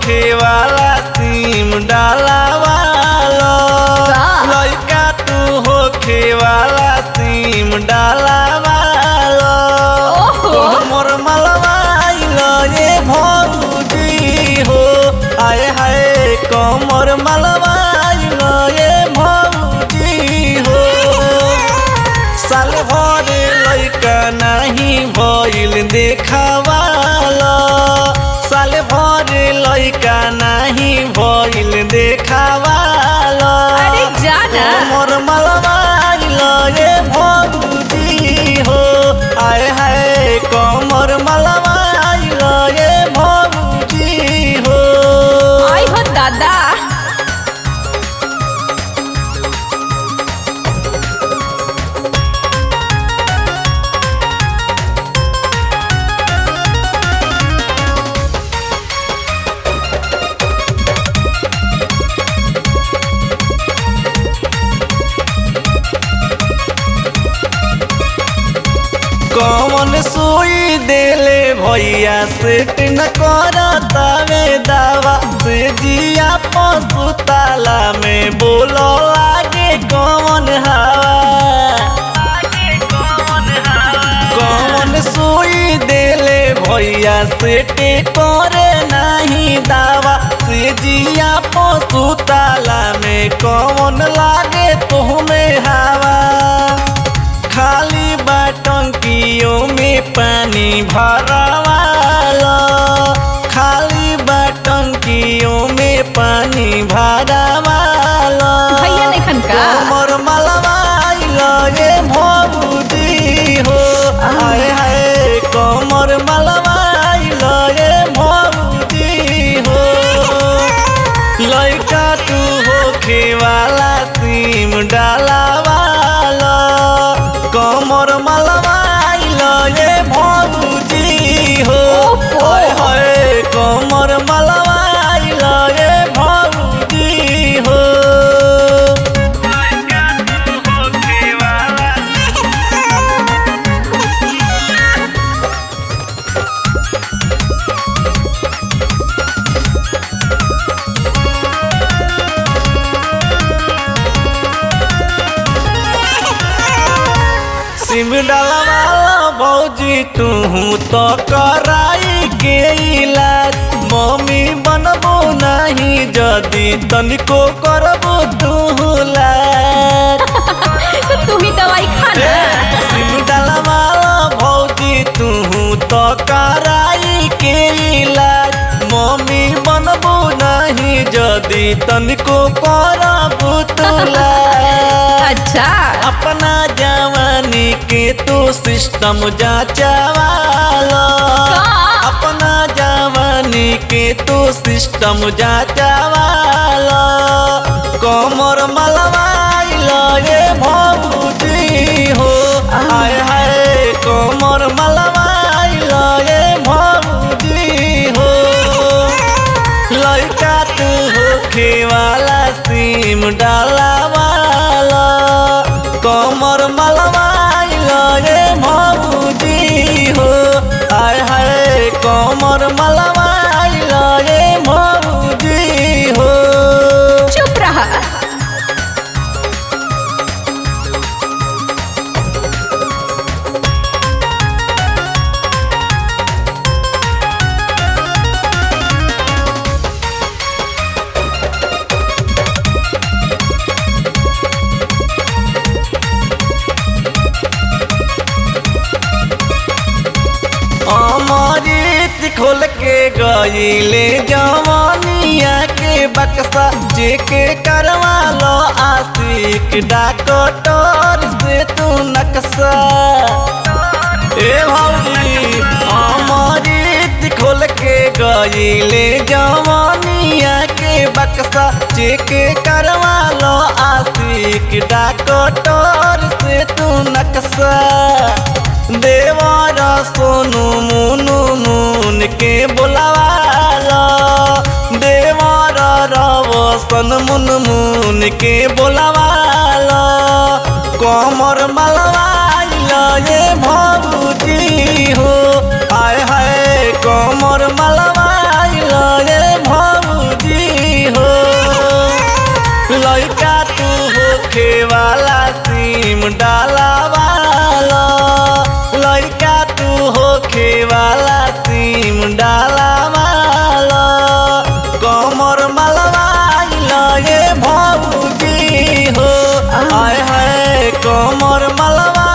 होखे वाला सिम डाला वाला लइका तू होखे वाला सिम डाला वाला मोर मलवाइल ये भौजी हो आए हाय कमर मलवाइल ये भौजी हो साल भर लइका नहीं भइल देखावाला साल भर लइका नहीं भइल देखावाला अरे जाना मोर मलवाइल ये भौजी हो आए हाय कमर मलवाइल ये भौजी हो आई हो दादा कौन सुई देले भैया सेट न करतावे दावा से जिया पसुताला में बोलो लागे कौन हवा कौन सुई देले भैया सेट करे नहीं दावा से जिया पसुताला में कौन लागे तुम्हें हवा खाली बाटंकियों में पानी भरावाला खाली बाटंकियों में पानी भरावाला भैया नहीं खन का मोर मलवाइल ये भौजी हो आए हाय कमर मलवाइल ये भौजी हो लइका तू होखे वाला सिम डाला वाला कमर मलवाइल ये भौजी हो हाय हाय कमर मलवाइल ये भौजी हो सिम डाला वाला भौजी तू तो कराई के इलाज मम्मी बनबो नहीं जदी तनिको करबो तू लाज तो तू ही दवाई खाना सिम डाला वाला भौजी तू तो कराई के इलाज मम्मी बनबो नहीं जदी तनिको करबो तू लाज अच्छा अपना जवानी के तू सिस्टम जांचवाला अपना जवानी के तू सिस्टम जांचवाला कमर मलवाइल ये भौजी हो हाय हाय कमर मलवाइल ये भौजी हो लइका तू होखे वाला सिम डाला वाला कमर मलवाइल ये भौजी हो हाय हाय कमर मलवाइल ये भौजी हो चुप रहा अमृत खोल के गईले जवानिया के बक्सा जेके करवा लो आशिक डॉक्टर से तू नक्शा ए भौजी अमृत खोल के गईले जवानिया के बक्सा जेके करवा लो आशिक डॉक्टर से तू नक्शा देवारा सोनू मुनू मुन के बोलावाला देवारा रवसन मुन मुन के बोलावाला कमर मलवाइल ये भौजी हो हाय हाय कमर मलवाइल ये भौजी कमर मलवाइल ये भौजी हो आय है कमर मलवा